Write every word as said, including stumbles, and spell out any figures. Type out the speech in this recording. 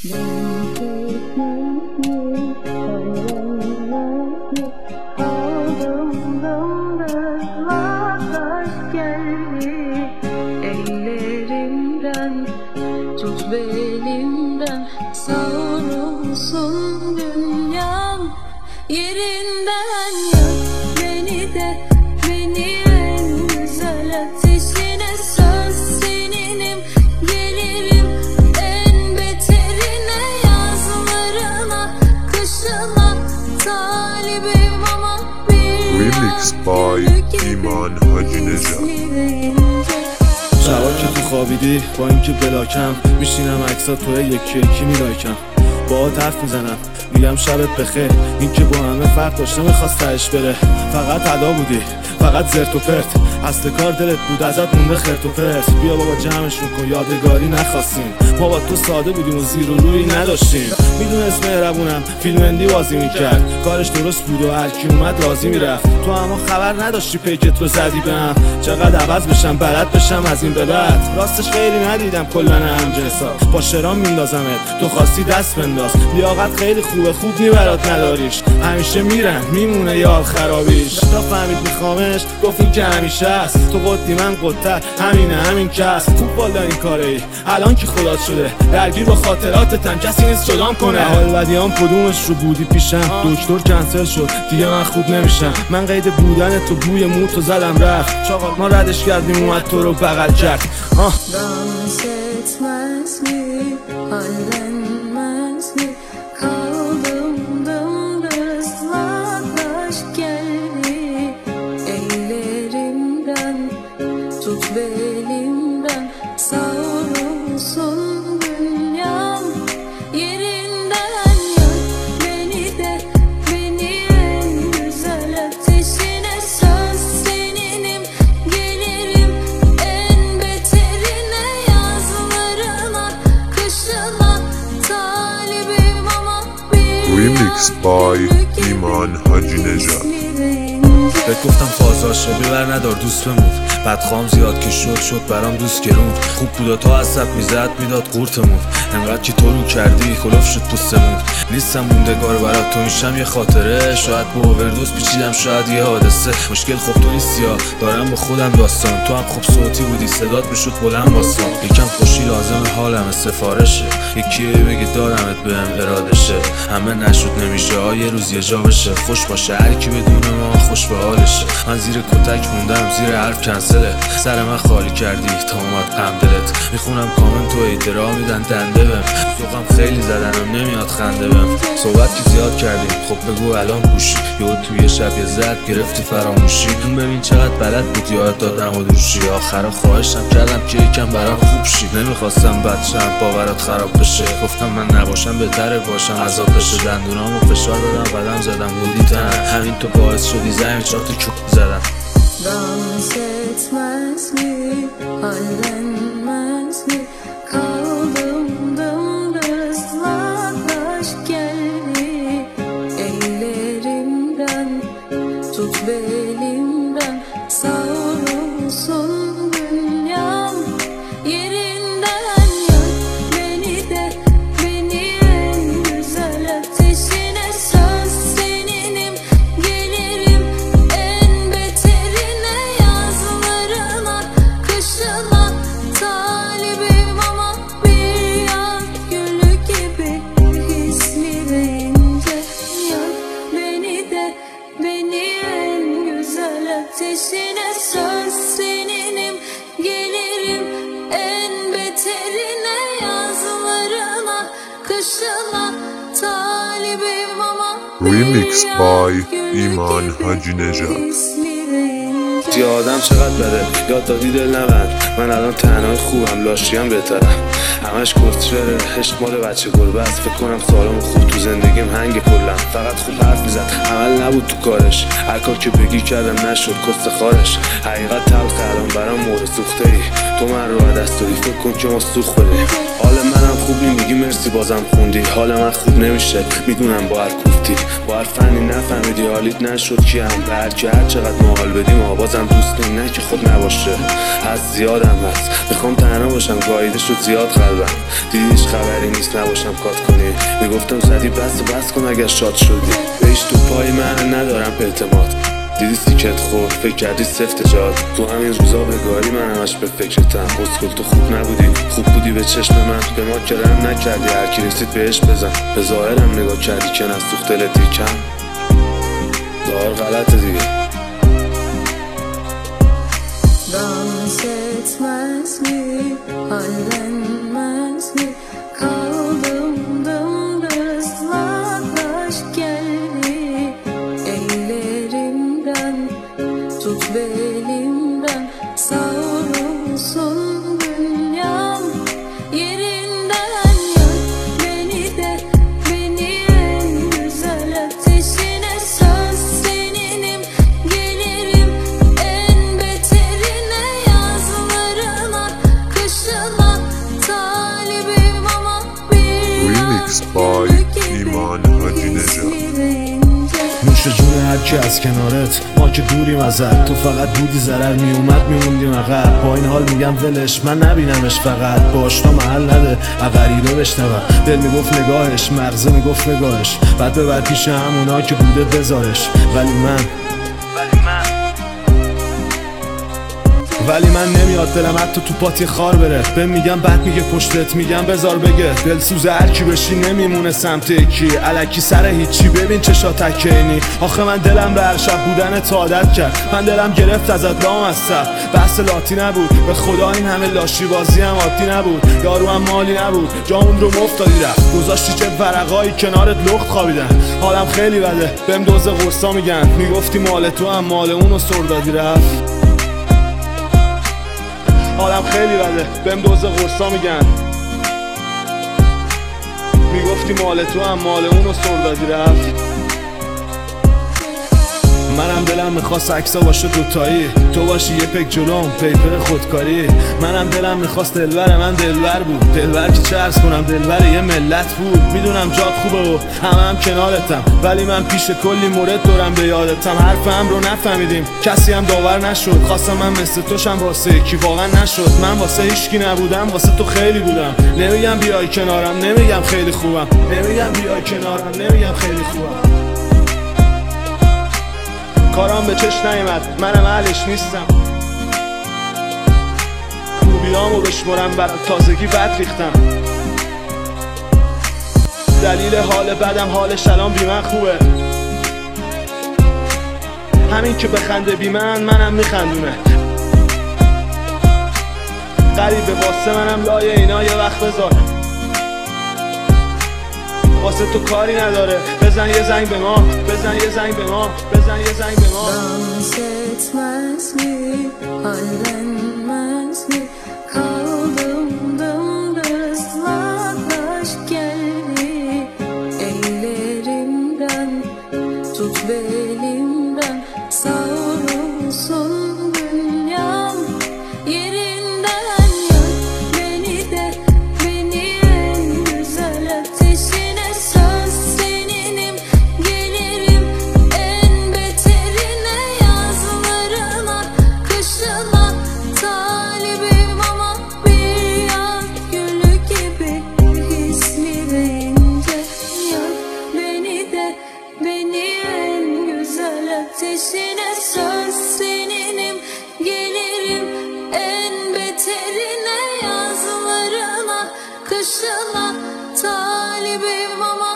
Ellerimden tut belimden, savrulsun dünyam yerinden. Yak beni de, beni en güzel ateşine. Söz seninim, gelirim en beterine. Yazlarına, kışına talibim ama bir Remix by ایمان حاجی نژاد. شبا که تو خوابیدی با اینکه بلاکم، میشینم عکسات تو یکی یکی میلایکم، باهات حرف میزنم میگم شبت بخیر. این که با همه فرق داشته میخواست تهش بره، فقط عدا بودی، فقط زرت و پرت. اصل کار دلت بود، ازت مونده خرت و پرت. بیا بابا جمعشون کن، یادگاری نخواستیم. ما با تو ساده بودیم و زیر و روی نداشتیم. میدونست مهربونم، فیلم اندی بازی میکرد، کارش درست بود و هرکی اومد راضی میرفت. تو اما خبر نداشتی پیکت رو زدی بهم. چقدر عوض بشم بلد بشم از این به بعد. راستش خیلی ندیدم کلا همجنسا، با شرام میندازمت تو خواستی دست بنداز. لیاقت خیلی خوبه، خوب نی برات نداریش. همیشه میرن میمونه یال خرابیش. تا فهمید میخوامش گفت این که همیشه است. تو قدی من قدتر، همینه همین کس. خوب بالا این کاره ای الان که خدات شده، درگیر با خاطراتتم کسی نیست جدام کنه. حال بدیام کدومش رو بودی پیشم، دکتر کنسل شد دیگه من خوب نمیشم. من قید بودن تو بوی مو تو زدم رفت. چاقال ما ردش کردیم اومد تو رو بغل کرد. آه dans etmez mi, hallenmez mi? Kaldım dımdız vatandaş geldi. Ellerimden tut belimden, savrulsun dünyam yerinden. Yak beni de, beni en güzel ateşine. Söz seninim, gelirim en beterine. Yazlarına, kışına talibim ama bir Remix by ایمان حاجی نژاد. بهت گفتم فازاشه ببر ندار دوست بمون. بدخوام زیاد که شد شد برام دوست گرون. خوب بودا تا عصب میزد میداد قورتمون. انقدر که تو رو کردی کلاف شد پوستمون. نیستم موندگار برات تو میشم یه خاطره. شاید با اووردوز پیچیدم، شاید یه حادثه. مشکل خب تو نیستی ها، دارم با خودم داستان. تو هم خوب صوتی بودی، صدات میشد بلند واسان. یکم خوشی لازم حالم سفارشه، یکی بگه دارمت بهم ارادشه. همه نشد نمیشه ها، یه روز یه جا بشه. خوش باشه هر کی بدون ما خوش به حالشه. من زیر کتک موندم، زیر حرف کنسله. سر من خالی کردی تا اومد غم دلت. میخونم کامنت و ایترا میدن دنده بهم. ذوقم خیلی زدنم نمیاد خنده بهم. صحبت که زیاد کردیم خب بگو الان گوشی. یهو توی شب یه زد گرفتی فراموشی. اون ببین چقدر بلد بودی یاد دادم و دوشی. آخرا خواهشم کردم که یکم برام خوب شی. نمیخواستم بچم باورات خراب بشه. گفتم من نباشم بهتره باشم عذاب بشه. دندونامو فشار دادم قدم زدم بودی تن. همین تو باعث شدی زمین چهار تا چوب زدم. dans etmez mi, hallenmez mi? Kaldım dımdız vatandaş geldi. Ellerimden tut belimden, savrulsun dünyam yerinden. Yak beni de, beni en güzel ateşine. Söz seninim, gelirim en beterine. Yazlarına, kışına talibim ama bir yaz gülü gibi hislerince. Yak beni de, beni en güzel ateşine. Söz seninim, gelirim en beterine. Yazlarına, kışına talibim ama Remix by ایمان حاجی نژاد. یه آدم چقدر بده، یاد دادی دل نبند. من الان تنهای خوبم، لاشیم بهترم. همش کسچره، عشق مال بچه گربه است. فکر کنم سالم خوب تو زندگیم هنگ کلم. فقط خوب حرف میزد، عمل نبود تو کارش. هر کار که بگی کردم نشد کست خارش. حقیقت تلخ الان برام مورد سوخته ای. تو من رو دست دادی، فکر کن که ما سوخ بده. حال منم خوب نی، میگی مرسی بازم خوندی. حال من خوب نمیشه میدونم با هر کوفتی، با هر فنی نفهمیدی حالیت نشد کیم. به هر کی هر چقدر ما حال بدیم ما بازم دوست نیم، نه که خود نباشه. هست زیادم هست میخوام تنها باشم، گاییده شد زیاد قلبم. دیدی هیچ خبری نیست نباشم کات کنی، میگفتم زدی بس بس کن اگر شاد شدی. بهش تو پای من ندارم اعتماد، دیدی سیکت خورد فکر کردی سفت جاد. تو همین روزا بگاری من همش به فکرتم. بسکل تو خوب نبودی خوب بودی به چشم من، به ما که رحم نکردی هر کی رسید بهش بزن. به ظاهرم نگاه کردی که نسوخت دلت یکم، ظاهر غلطه دیگه. Dans etmez mi, hallenmez mi? Kaldım dımdızlak aşk geldi ellerimden, tut belimden, savrulsun dünyam yerinden. Yak beni de beni en güzel ateşine, söz seninim gelirim en beterine, yazlarına kışına talibim ama bir Remix by ایمان حاجی نژاد. نوش جون هر کی از کنارت، ما که دوریم ازت. تو فقط بودی ضرر میومد میموندیم عقب. با این حال میگم ولش من نبینمش، فقط با آشنا محل نده غریبه بشنوم. دل میگفت نگاهش، مغزه میگفت نگاهش، بعد ببر پیش همونا که بوده بذارش. ولی من ولی من نمیاد دلم حتی تو پاتی خار بره. به میگم بعد میگه پشتت، میگم بذار بگه. دل سوز هر کی بشی نمیمونه سمت یکی، الکی سر هیچی. ببین چشا تکینی، آخه من دلم به هر شب بودن تا عادت کرد. من دلم گرفت ازت لام از سر، بحث لاتی نبود. به خدا این همه لاشی بازی هم عادی نبود. یارو هم مالی نبود، جامون رو مفت دادی رفت. گذاشتی چه ورقایی کنارت لخت خوابیدن. حالم خیلی بده بهم دوز قرصا میگن، میگفتی مال تو هم مال اونو سر دادی رفت. حالم خیلی بده بهم دوز قرصا میگن، میگفتی مال تو هم مال اونو سر دادی رفت. منم دلم میخواست عکسا باشه دوتایی، تو باشی یه پک جلوم پیپر خودکاری. منم دلم میخواست دلبر من دلبر بود، دلبر که چه عرض کنم دلبر یه ملت بود. میدونم جات خوبه و همه هم کنارتم، ولی من پیش کلی مورد دورم به یادتم. حرفم رو نفهمیدیم کسی هم داور نشد، خواستم من مثل توشم واسه یکی واقعا نشد. من واسه هیچکی نبودم، واسه تو خیلی بودم. نمیگم بیای کنارم، نمیگم خیلی خوبم، نمیگم بیای کنارم، نمیگم خیلی خوبم. کارام به چش نیامد، منم اهلش نیستم. خوبیامو بشمرم برای تازگی بد ریختم. دلیل حال بدم حالش الان بی من خوبه، همین که بخنده بی من منم میخندونه. غریبه واسه منم لای اینا یه وقت بذار، واسه تو کاری نداره. بزن یه زنگ به ما، بزن یه زنگ به ما، بزن یه زنگ به ما. Dans etmez mi, hallenmez mi? Kaldım dımdızlak aşk geldi ellerimden, tut belimden, savrulsun dünyam yerinden. Yak beni de beni en güzel ateşine, söz seninim gelirim en beterine, yazlarına kışına talibim ama bir yaz gülü gibi hisleri ince. Yak beni de beni en güzel ateşine, söz seninim gelirim en beterine, yazlarına kışına talibim ama